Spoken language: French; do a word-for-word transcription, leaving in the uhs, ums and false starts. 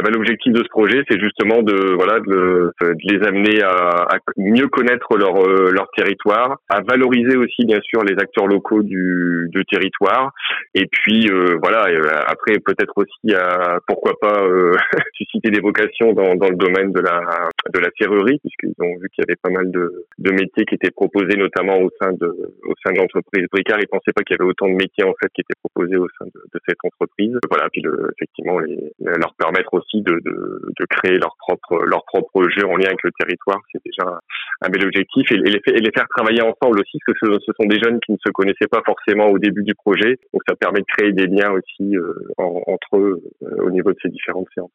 ben, l'objectif de ce projet, c'est justement de voilà de, de les amener à, à mieux connaître leur euh, leur territoire, à valoriser aussi bien sûr les acteurs locaux du, du territoire, et puis euh, voilà et, euh, après peut-être aussi à pourquoi pas euh, susciter des vocations dans dans le domaine de la de la serrurerie, puisqu'ils ont vu qu'il y avait pas mal de de métiers qui étaient proposés notamment au sein de au sein de l'entreprise Bricard. Ils pensaient pas qu'il y avait autant de métiers en fait qui étaient proposés au sein de, de cette entreprise. Voilà, puis le, effectivement les, leur permettre aussi de, de de créer leur propre leur propre jeu en lien avec le territoire, c'est déjà un bel objectif, et, et, les, et les faire travailler ensemble aussi, parce que ce, ce sont des jeunes qui ne se connaissaient pas forcément au début du projet, donc ça permet de créer des liens aussi euh, en, entre eux euh, au niveau de ces différentes séances.